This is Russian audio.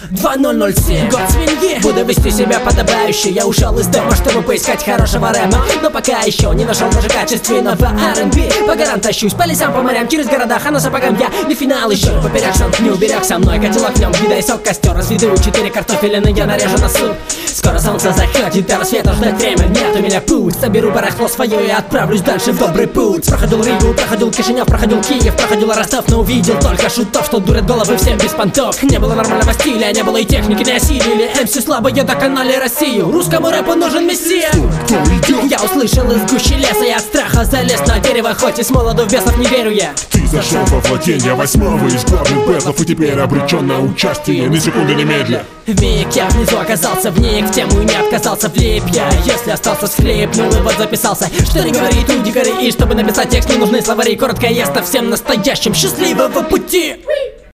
2007, год свиньи. Буду вести себя подобающе. Я ушел из дома, чтобы поискать хорошего рэма, но пока еще не нашел даже качественного R&B. По горам тащусь, по лесам, по морям, через города, а на сапогам я не финал еще. Поперек сант не уберег со мной, котелок в нем, еда и сок, костер. Разведу 4 картофелины, я нарежу на суп. Скоро солнце заходит, до рассвета ждать время нет у меня путь. Соберу барахло свое и отправлюсь дальше в добрый путь. Проходил Ригу, проходил Кишинев, проходил Киев, проходил Ростов, но увидел только шутов, что дурят головы всем без понтов. Не было нормального стиля, не было и техники, не осилили МС слабые доконали Россию. Русскому рэпу нужен мессия. Я услышал из гущи леса, я от страха залез на дерево, хоть и с молоду в бесов не верю я. Ты зашел во владение 8-го из главных бэтлов и теперь обречен на участие, ни секунды немедля. В миг я внизу оказался, вник в тему и не отказался, влип я. Если остался, схлипнул и вот записался. Что не говорит у дикарей, и чтобы написать текст не нужны словари. Коротко и ясно всем настоящим, счастливого пути.